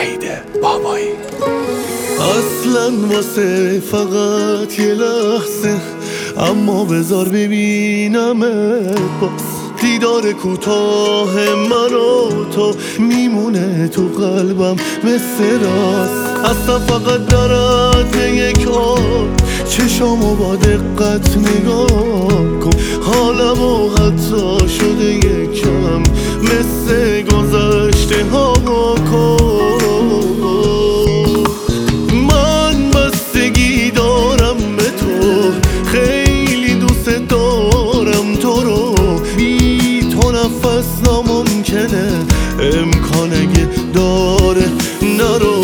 وحید بابایی. اصلا واسه فقط یه لحظه، اما بذار ببینمت باز. دیدار کوتاه من و تو میمونه تو قلبم مثل راست. اصلا فقط دارد یک آن چشامو با دقت نگاه کن. حالمو حتی شده یکم مثل گذشته ها کن. من بستگی دارم به تو، خیلی دوست دارم تو رو. بی تو نفس ناممکنه، امکان اگه داره نرو.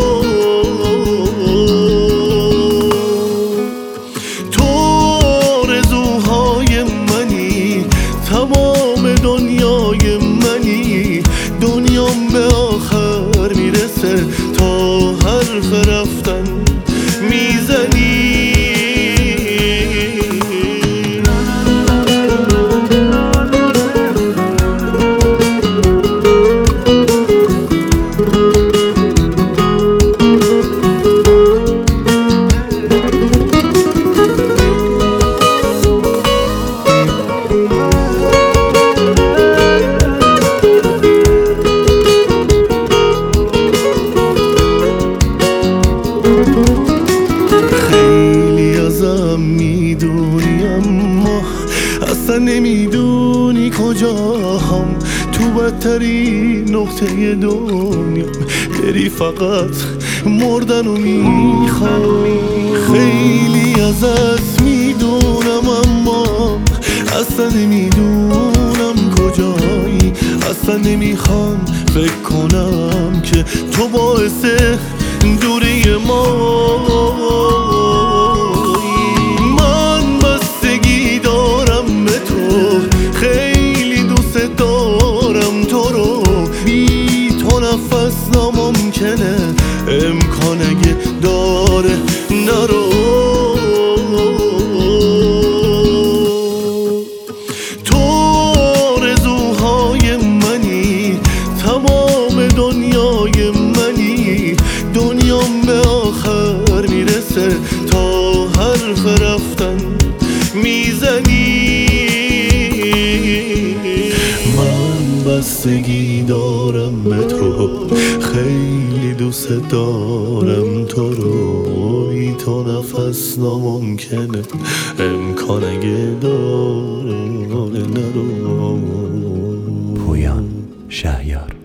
تو آرزوهای منی، تمام دنیای منی. دنیام به آخر میرسه تا حرف رفتن میزنی. خیلی ازم میدونی اما اصلا نمیدونی کجاهم. تو بدترین نقطه دنیا بری، فقط مردن رو میخوام. خیلی ازت میدونم اما اصلا نمیدونم کجایی. اصلا نمیخوام فکر کنم که تو باعث دوری ما. من بستگی دارم به تو، خیلی دوست دارم تو رو. بی تو نفس ناممکنه، امکان اگه داره نرو. تو آرزوهای منی، تمام دنیای منی. دنیام به آخر میرسه تا حرف رفتن میزنی. من بستگی دارم به تو، خیلی دوست دارم تو رو. بی تو نفس ناممکنه، امکان اگه داره نرو. پویان شهیار.